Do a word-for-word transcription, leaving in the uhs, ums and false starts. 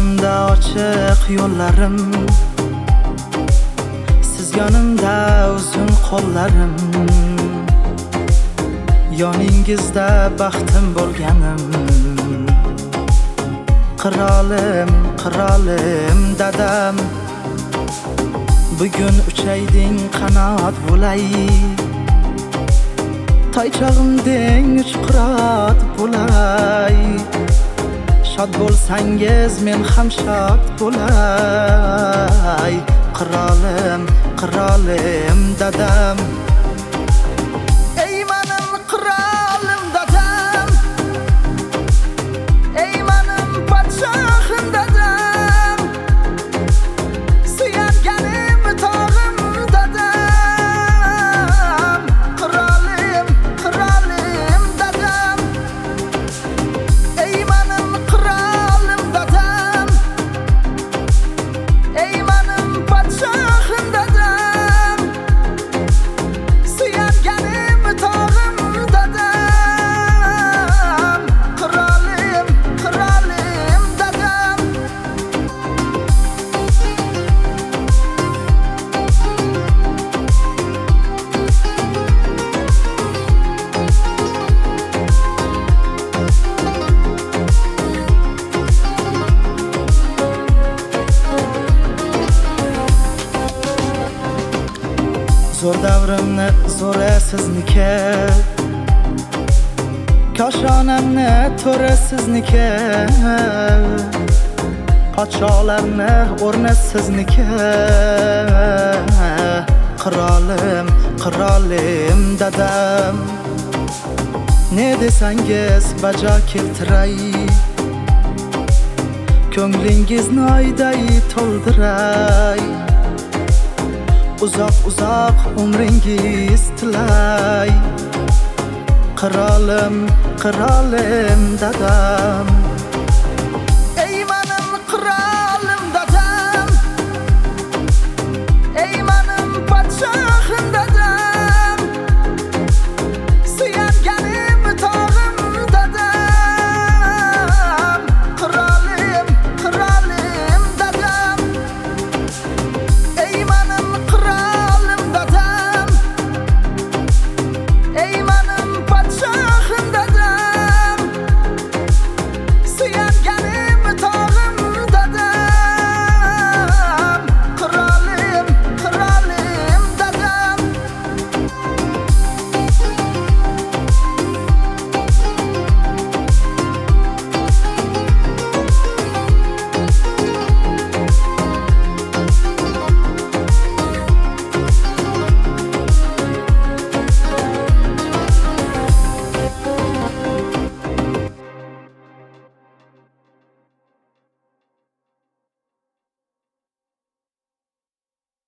Ko'zimda ochiq yo'llarim, siz yonimda uzun qo'llarim. Yoningizda baxtim bo'lganim. Qirolim, qirolim dadam, bugun uchayding qanot bo'lay. Toychog'imding uch qirot bo'lay. Shod bo'lsangiz men ham shod bo'lay. Qirolim, qirolim dadam, ey menim qirolim dadam, ey menim podshohim dadam, suyanganim tog'im dadam. Qirolim, qirolim dadam, ey menim qirolim dadam, ey menim podshohim dadam, suyanganim tog'im dadam. Qirolim, qirolim dadam. Zo'r davrimni zo'ri sizniki, koshonamni to'ri sizniki, podsholarni o'rni sizniki. Qirolim, qirolim dadam, ne desangiz bajo keltiray. Ko'nglingizni oyday to'ldiray. Uzoq uzoq umringiz tilay. Qirolim, qirolim dadam.